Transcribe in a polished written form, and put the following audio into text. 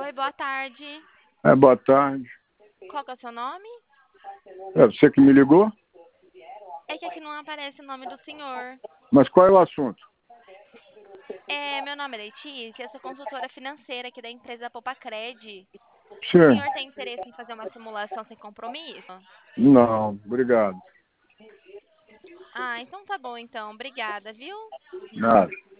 Oi, boa tarde. Boa tarde. Qual que é o seu nome? É você que me ligou? É que aqui não aparece o nome do senhor. Mas qual é o assunto? Meu nome é Letícia, eu sou consultora financeira aqui da empresa Popacred. O Sim. senhor tem interesse em fazer uma simulação sem compromisso? Não, obrigado. Ah, então tá bom então. Obrigada, viu? Nada.